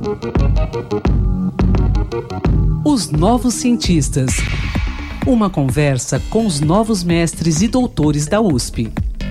Os Novos Cientistas. Uma conversa com os novos mestres e doutores da USP.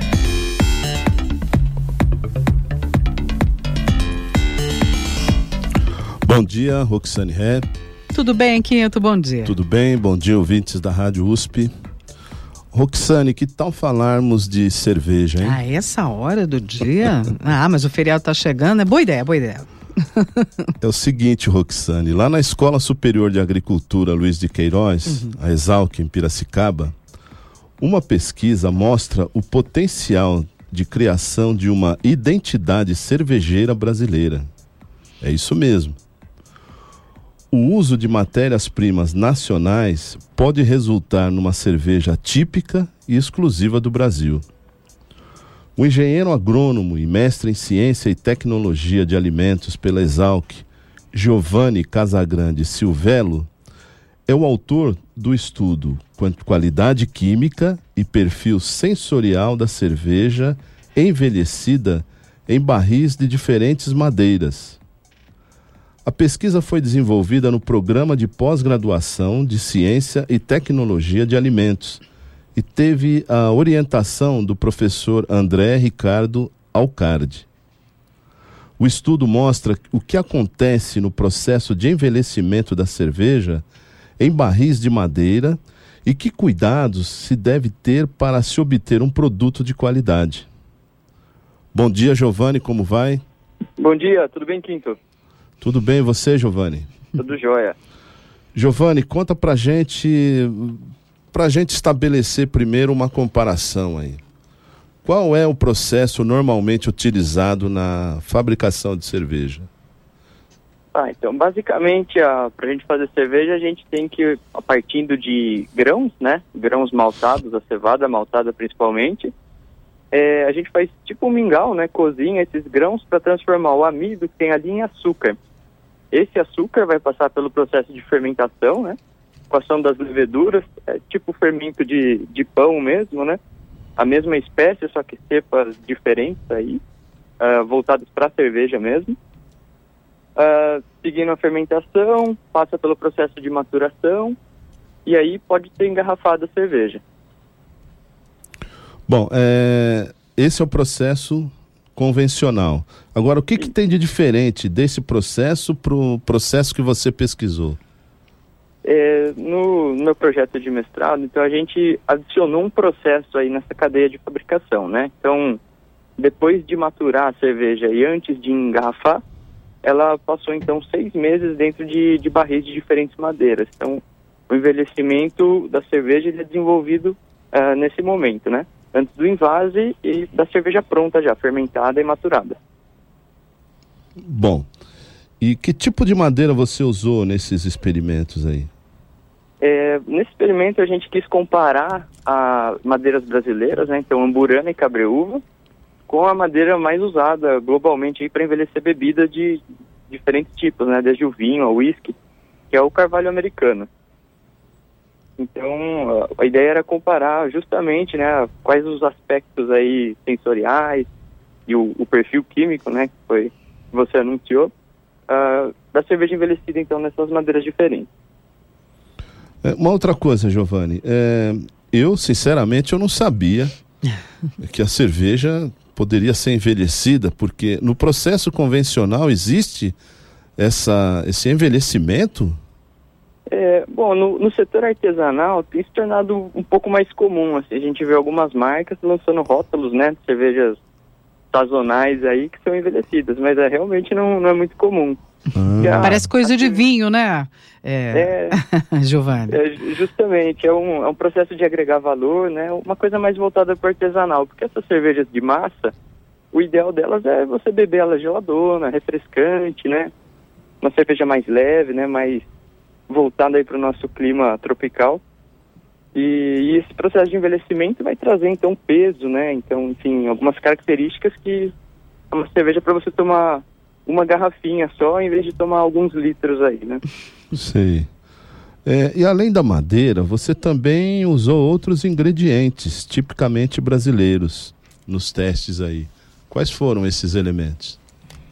Bom dia, Roxane Ré. Tudo bem, Quinto? Bom dia. Tudo bem, bom dia, ouvintes da Rádio USP. Roxane, que tal falarmos de cerveja, hein? Essa hora do dia? Mas o feriado tá chegando, é boa ideia, boa ideia. É o seguinte, Roxane, lá na Escola Superior de Agricultura Luiz de Queiroz, a Exalc, em Piracicaba, uma pesquisa mostra o potencial de criação de uma identidade cervejeira brasileira. É isso mesmo. O uso de matérias-primas nacionais pode resultar numa cerveja típica e exclusiva do Brasil. O engenheiro agrônomo e mestre em ciência e tecnologia de alimentos pela Exalc, Giovanni Casagrande Silvello, é o autor do estudo Qualidade Química e Perfil Sensorial da Cerveja Envelhecida em Barris de Diferentes Madeiras. A pesquisa foi desenvolvida no Programa de Pós-Graduação de Ciência e Tecnologia de Alimentos e teve a orientação do professor André Ricardo Alcardi. O estudo mostra o que acontece no processo de envelhecimento da cerveja em barris de madeira e que cuidados se deve ter para se obter um produto de qualidade. Bom dia, Giovanni, como vai? Bom dia, tudo bem, Quinto? Tudo bem, e você, Giovanni? Tudo jóia. Giovanni, conta pra gente estabelecer primeiro uma comparação aí. Qual é o processo normalmente utilizado na fabricação de cerveja? Então, basicamente, para a gente fazer cerveja, a gente tem que, partindo de grãos, né? Grãos maltados, a cevada maltada principalmente, a gente faz tipo um mingau, né? Cozinha esses grãos para transformar o amido que tem ali em açúcar. Esse açúcar vai passar pelo processo de fermentação, né? Com a ação das leveduras, tipo fermento de pão mesmo, né? A mesma espécie, só que cepas diferentes aí, voltadas para a cerveja mesmo. Seguindo a fermentação, passa pelo processo de maturação e aí pode ser engarrafada a cerveja. Bom, esse é o processo convencional. Agora, o que tem de diferente desse processo para o processo que você pesquisou? No meu projeto de mestrado, então a gente adicionou um processo aí nessa cadeia de fabricação, né? Então, depois de maturar a cerveja e antes de engarrafar, ela passou então 6 meses dentro de barris de diferentes madeiras. Então, o envelhecimento da cerveja ele é desenvolvido nesse momento, né? Antes do invase e da cerveja pronta já, fermentada e maturada. Bom, e que tipo de madeira você usou nesses experimentos aí? Nesse experimento a gente quis comparar as madeiras brasileiras, né? Então amburana e cabreúva, com a madeira mais usada globalmente para envelhecer bebidas de diferentes tipos, né? Desde o vinho ao whisky, que é o carvalho americano. Então, a ideia era comparar justamente, né, quais os aspectos aí sensoriais e o perfil químico, né, que você anunciou, da cerveja envelhecida, então, nessas madeiras diferentes. Uma outra coisa, Giovanni, eu, sinceramente, eu não sabia que a cerveja poderia ser envelhecida, porque no processo convencional existe esse envelhecimento? Bom, no setor artesanal tem se tornado um pouco mais comum, assim, a gente vê algumas marcas lançando rótulos, né, de cervejas sazonais aí que são envelhecidas, mas realmente não é muito comum. Parece coisa de vinho, né, Giovanni? Justamente, é um processo de agregar valor, né, uma coisa mais voltada para o artesanal, porque essas cervejas de massa, o ideal delas é você beber ela geladona, refrescante, né, uma cerveja mais leve, né, mais voltada aí para o nosso clima tropical. E esse processo de envelhecimento vai trazer, então, peso, né? Então, enfim, algumas características que é uma cerveja para você tomar uma garrafinha só, em vez de tomar alguns litros aí, né? Sei. E além da madeira, você também usou outros ingredientes tipicamente brasileiros nos testes aí. Quais foram esses elementos?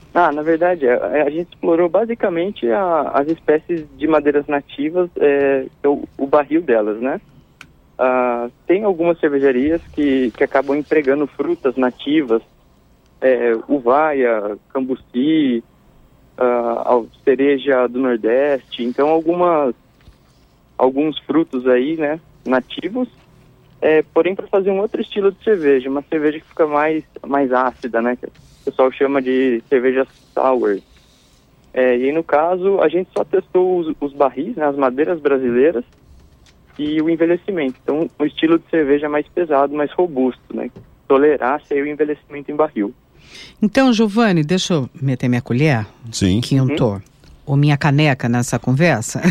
Na verdade, a gente explorou basicamente as espécies de madeiras nativas, o barril delas, né? Tem algumas cervejarias que acabam empregando frutas nativas, uvaia, cambuci, cereja do Nordeste, então alguns frutos aí, né, nativos, porém para fazer um outro estilo de cerveja, uma cerveja que fica mais ácida, né, que o pessoal chama de cerveja sour. E aí, no caso, a gente só testou os barris, né, as madeiras brasileiras e o envelhecimento. Então, um estilo de cerveja mais pesado, mais robusto, né, tolerasse aí o envelhecimento em barril. Então, Giovanni, deixa eu meter minha colher. Sim. Quinto. Ou minha caneca nessa conversa.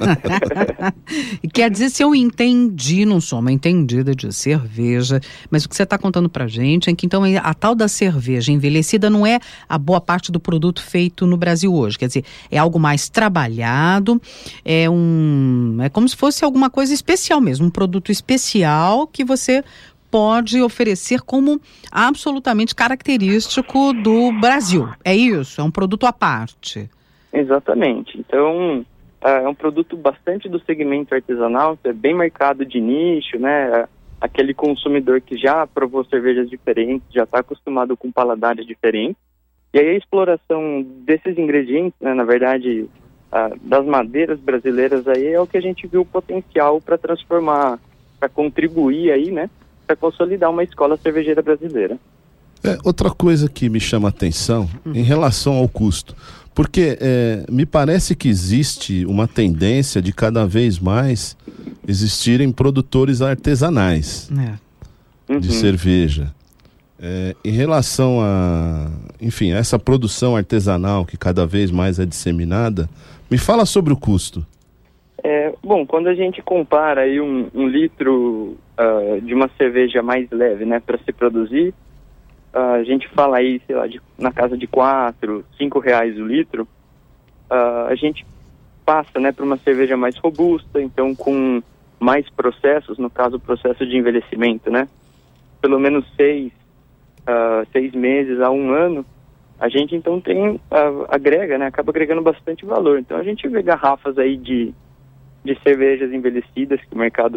E quer dizer, se eu entendi, não sou uma entendida de cerveja, mas o que você está contando pra gente é que então a tal da cerveja envelhecida não é a boa parte do produto feito no Brasil hoje. Quer dizer, é algo mais trabalhado, é como se fosse alguma coisa especial mesmo, um produto especial que você pode oferecer como absolutamente característico do Brasil. É isso? É um produto à parte. Exatamente. Então, é um produto bastante do segmento artesanal, é bem marcado de nicho, né? Aquele consumidor que já provou cervejas diferentes, já está acostumado com paladares diferentes. E aí a exploração desses ingredientes, né, na verdade, das madeiras brasileiras aí, é o que a gente viu o potencial para transformar, para contribuir aí, né? Para consolidar uma escola cervejeira brasileira. Outra coisa que me chama a atenção em relação ao custo, porque me parece que existe uma tendência de cada vez mais existirem produtores artesanais de cerveja. Em relação a essa produção artesanal que cada vez mais é disseminada, me fala sobre o custo. Bom, quando a gente compara aí um litro de uma cerveja mais leve, né, para se produzir, a gente fala aí, sei lá, na casa de R$4, R$5 o litro, a gente passa, né, para uma cerveja mais robusta, então com mais processos, no caso o processo de envelhecimento, né, pelo menos 6 meses a 1 ano, a gente então agrega, né, acaba agregando bastante valor. Então a gente vê garrafas aí de cervejas envelhecidas que o mercado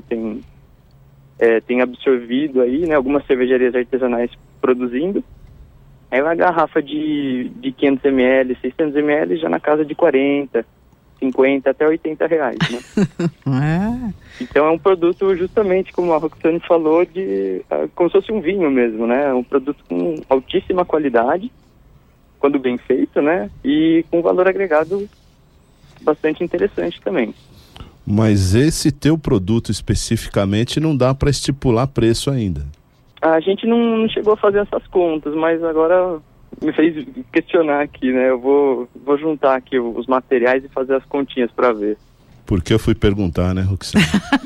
tem absorvido aí, né, algumas cervejarias artesanais produzindo. Aí uma garrafa de 500 ml, 600 ml já na casa de 40, 50 até R$80, né? Então é um produto justamente, como a Roxane falou, como se fosse um vinho mesmo, né? Um produto com altíssima qualidade, quando bem feito, né? E com valor agregado bastante interessante também. Mas esse teu produto especificamente não dá para estipular preço ainda. A gente não chegou a fazer essas contas, mas agora me fez questionar aqui, né? Eu vou juntar aqui os materiais e fazer as continhas para ver. Porque eu fui perguntar, né, Roxane?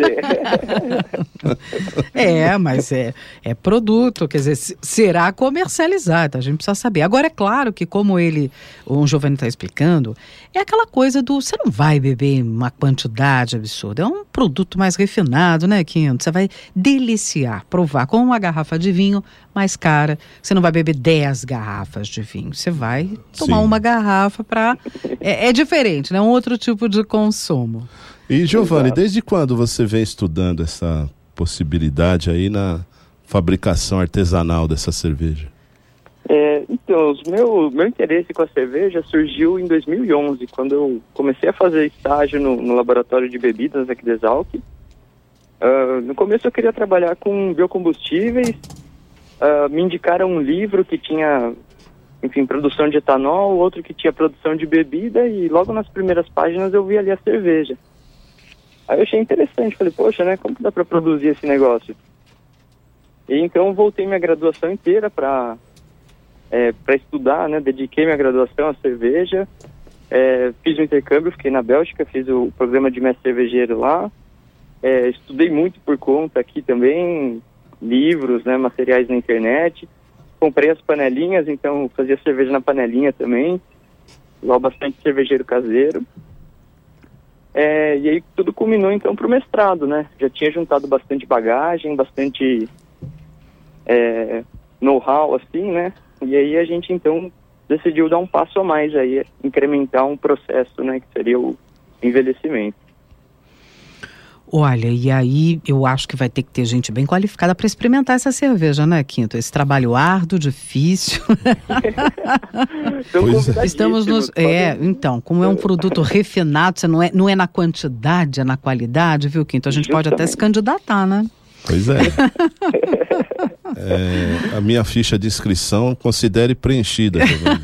Mas é produto, quer dizer, será comercializado, a gente precisa saber. Agora, é claro que, como o Giovanni está explicando, é aquela coisa você não vai beber uma quantidade absurda, é um produto mais refinado, né, Quinto? Você vai deliciar, provar, como uma garrafa de vinho mais cara, você não vai beber 10 garrafas de vinho, você vai tomar uma garrafa para... É diferente, né, um outro tipo de consumo. E Giovanni, desde quando você vem estudando essa possibilidade aí na fabricação artesanal dessa cerveja? Então, meu interesse com a cerveja surgiu em 2011, quando eu comecei a fazer estágio no laboratório de bebidas aqui de Exalc. No começo eu queria trabalhar com biocombustíveis, me indicaram um livro que tinha, enfim, produção de etanol, outro que tinha produção de bebida, e logo nas primeiras páginas eu vi ali a cerveja. Aí eu achei interessante, falei, poxa, né, como que dá para produzir esse negócio? E então voltei minha graduação inteira para estudar, né, dediquei minha graduação à cerveja, fiz um intercâmbio, fiquei na Bélgica, fiz o programa de mestre cervejeiro lá, estudei muito por conta aqui também, livros, né, materiais na internet, comprei as panelinhas, então fazia cerveja na panelinha também, igual bastante cervejeiro caseiro. E aí tudo culminou então para o mestrado, né? Já tinha juntado bastante bagagem, bastante know-how, assim, né? E aí a gente então decidiu dar um passo a mais aí, incrementar um processo, né, que seria o envelhecimento. Olha, e aí eu acho que vai ter que ter gente bem qualificada para experimentar essa cerveja, né, Quinto? Esse trabalho árduo, difícil. Estamos nos... então, como é um produto refinado, você não é na quantidade, é na qualidade, viu, Quinto? A gente pode até se candidatar, né? Pois é. A minha ficha de inscrição considere preenchida, Giovani.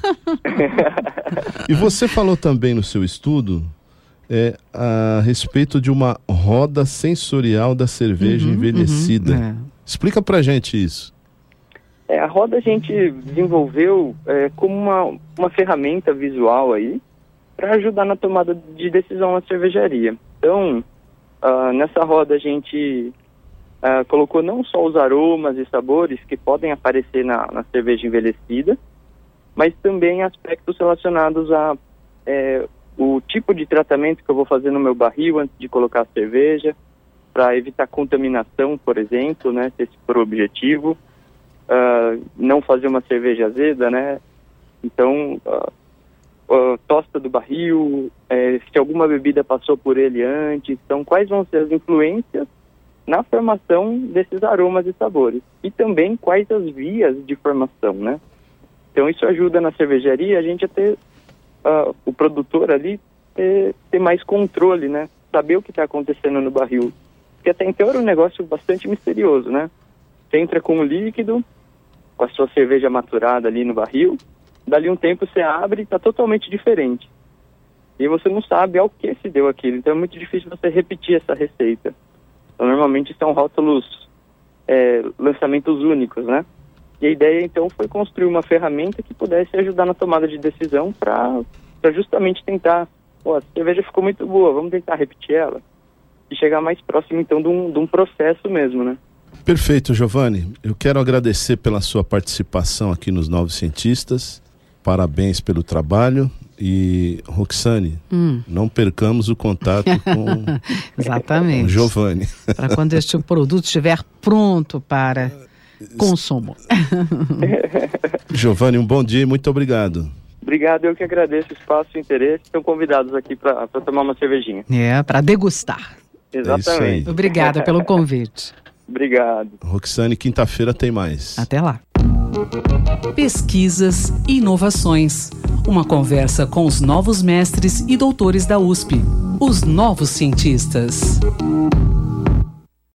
E você falou também no seu estudo a respeito de uma roda sensorial da cerveja envelhecida. Explica pra gente isso. A roda a gente desenvolveu como uma ferramenta visual aí para ajudar na tomada de decisão na cervejaria. Então, nessa roda a gente colocou não só os aromas e sabores que podem aparecer na cerveja envelhecida, mas também aspectos relacionados a o tipo de tratamento que eu vou fazer no meu barril antes de colocar a cerveja, para evitar contaminação, por exemplo, né, se esse for o objetivo, não fazer uma cerveja azeda, né, então tosta do barril, se alguma bebida passou por ele antes, então quais vão ser as influências na formação desses aromas e sabores, e também quais as vias de formação, né, então isso ajuda na cervejaria a gente a ter o produtor ali ter mais controle, né? Saber o que está acontecendo no barril. Porque até então era um negócio bastante misterioso, né? Você entra com o líquido, com a sua cerveja maturada ali no barril, dali um tempo você abre e está totalmente diferente. E você não sabe ao que se deu aquilo. Então é muito difícil você repetir essa receita. Então normalmente são rótulos, lançamentos únicos, né? E a ideia, então, foi construir uma ferramenta que pudesse ajudar na tomada de decisão para justamente tentar, a cerveja ficou muito boa, vamos tentar repetir ela e chegar mais próximo, então, de um processo mesmo, né? Perfeito, Giovani. Eu quero agradecer pela sua participação aqui nos Novos Cientistas. Parabéns pelo trabalho. E, Roxane, não percamos o contato com Exatamente. Com Giovani. Para quando este produto estiver pronto para consumo. Giovani, um bom dia e muito obrigado. Obrigado, eu que agradeço o espaço e o interesse. Estão convidados aqui para tomar uma cervejinha. Para degustar. Exatamente. Obrigada pelo convite. Obrigado. Roxane, quinta-feira tem mais. Até lá. Pesquisas e inovações. Uma conversa com os novos mestres e doutores da USP. Os novos cientistas.